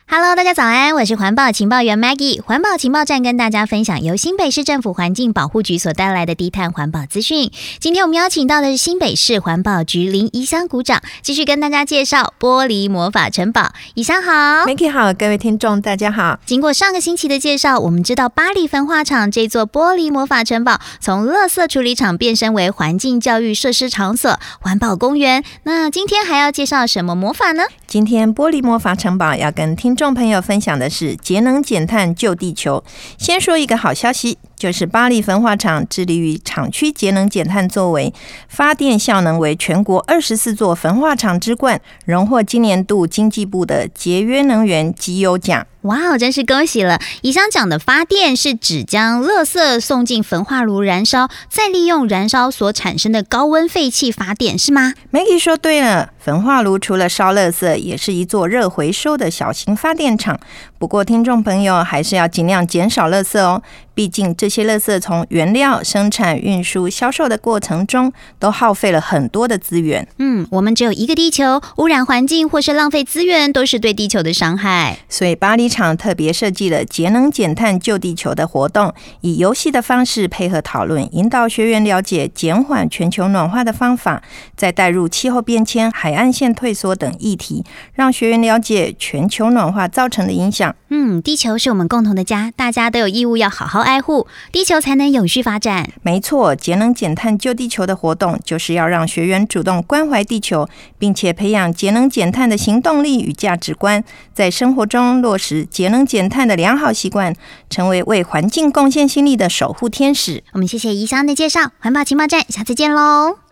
Hello， 大家早安，我是环保情报员 Maggie。环保情报站跟大家分享由新北市政府环境保护局所带来的低碳环保资讯。今天我们邀请到的是新北市环保局林宜香股长，继续跟大家介绍玻璃魔法城堡。宜香好 Maggie 好，各位听众大家好。 经过上个星期的介绍，我们知道巴黎焚化厂这座玻璃魔法城堡从垃圾处理厂变身为环境教育设施场所、环保公园。那今天还要介绍什么魔法呢？ 今天玻璃魔法城堡要跟听众朋友分享的是节能减碳救地球。先说一个好消息，就是巴黎焚化厂致力于厂区节能减碳作为，发电效能为全国24座焚化厂之冠，荣获今年度经济部的节约能源绩优奖。 哇，真是恭喜了！宜香讲的发电是指将垃圾送进焚化炉燃烧，再利用燃烧所产生的高温废气发电，是吗？ Maggie 说对了，焚化炉除了烧垃圾，也是一座热回收的小型发电厂。不过听众朋友还是要尽量减少垃圾哦，毕竟这些垃圾从原料、生产、运输、销售的过程中都耗费了很多的资源。 我们只有一个地球，污染环境或是浪费资源都是对地球的伤害。 所以巴黎厂特别设计了节能减碳救地球的活动，以游戏的方式配合讨论，引导学员了解减缓全球暖化的方法，再带入气候变迁、海岸线退缩等议题，让学员了解全球暖化造成的影响。 地球是我们共同的家，大家都有义务要好好爱护，地球才能永续发展。 没错，节能减碳救地球的活动就是要让学员主动关怀地球，并且培养节能减碳的行动力与价值观，在生活中落实节能减碳的良好习惯，成为为环境贡献心力的守护天使。 我们谢谢宜香的介绍，环保情报站，下次见喽。